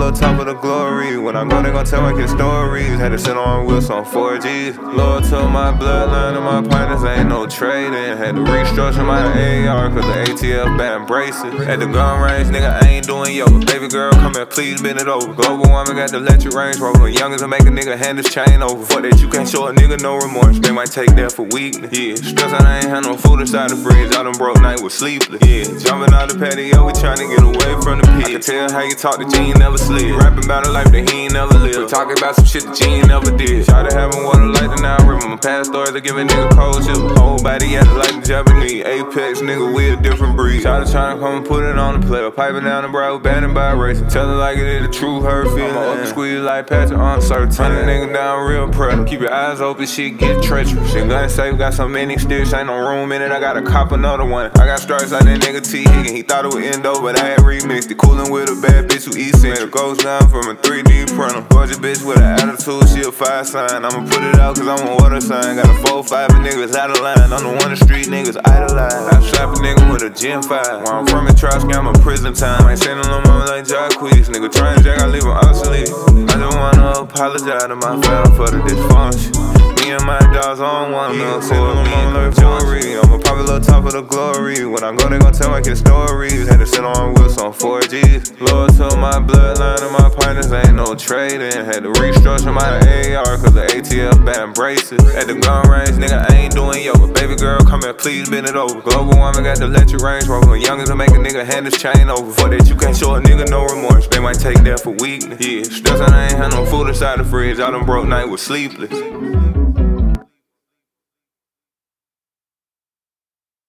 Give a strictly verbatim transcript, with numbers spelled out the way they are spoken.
on top of the glory. When I go, they gon' tell my kids stories. Had to sit on wheels on four G's. Lord to my bloodline and my partners, ain't no trading. Had to restructure my A R cause the A T F banned braces. At the gun range, nigga, I ain't doing yoga. Baby girl, come here, please bend it over. Global woman got the electric Range Rover. Youngest to make a nigga hand his chain over. Fuck that, you can't show a nigga no remorse. They might take that for weakness. Yeah, stressing I ain't had no food inside the fridge. I done broke night with sleepless. Yeah, jumping out the patio, we tryna get away from the pit. I can tell how you talk that you ain't never slid. Rapping about a life that he ain't never lived. We talking about some shit that you ain't never did. Try to have him water like the Nile River. My past stories to give a nigga cold chill. Whole body acting like the Japanese. Apex nigga, we a different breed. Try to try to come and put it on the player. Piping down the brow, banded by racing. Tell her like it is the true her feeling. I'ma up squeeze like Patrick uncertain. Turn a nigga down real pressure. Keep your eyes open, shit get treacherous. Shit gun safe, got so many sticks, ain't no room in it. I gotta cop another one. I got stripes like that nigga T Higgin. He thought it would end over, but I had remixed it. Coolin' with a bad bitch who eats it. It goes down from a three D printer. Gorgeous bitch with an attitude, she a fire sign. I'ma put it out cause I'm a water sign. Got a four five and niggas out of line. I'm the one the street niggas idolize. I slap a nigga with a Gen five. Where I'm from in Trotsky, I'm a prison time. I ain't seen a little mama like Jacquees. Nigga trying jack, I leave him obsolete. I just wanna apologize to my family for the dysfunction. Me and my dogs on one little sit on my jewelry. I'ma pop a little top of the glory. When I go, they gon' tell my kids stories. Had to sit on wheels on four G's. Lord to my bloodline and my partners, ain't no trading. Had to restructure my A R cause the A T F banned braces. At the gun range, nigga, I ain't doing yoga. Baby girl, come here, please bend it over. Global woman got the electric Range Rover. Youngest to make a nigga hand his chain over. Fuck that, you can't show a nigga no remorse. They might take that for weakness. Yeah, stressing I ain't had no food inside the fridge. I done broke night with sleepless.